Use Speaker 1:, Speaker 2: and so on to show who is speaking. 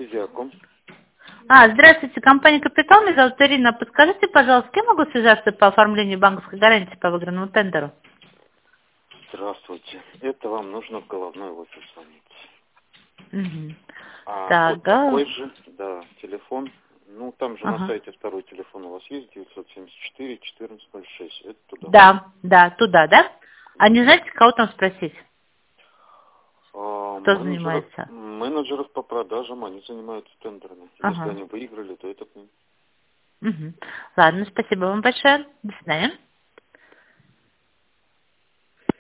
Speaker 1: Изяком.
Speaker 2: Здравствуйте, компания «Капитал», меня зовут Ирина. Подскажите, пожалуйста, с кем могу связаться по оформлению банковской гарантии по выигранному тендеру?
Speaker 1: Здравствуйте. Это вам нужно в головной офис звонить.
Speaker 2: Угу.
Speaker 1: А
Speaker 2: Так,
Speaker 1: код такой же, да, телефон. Ну, там же на
Speaker 2: ага.
Speaker 1: сайте второй телефон у вас есть, 974-1406. Это туда.
Speaker 2: Да, туда, да? А не знаете, кого там спросить? Кто занимается?
Speaker 1: Менеджеров по продажам, они занимаются тендерами. Если
Speaker 2: Ага.
Speaker 1: они выиграли, то это к ним.
Speaker 2: Угу. Ладно, спасибо вам большое. До свидания.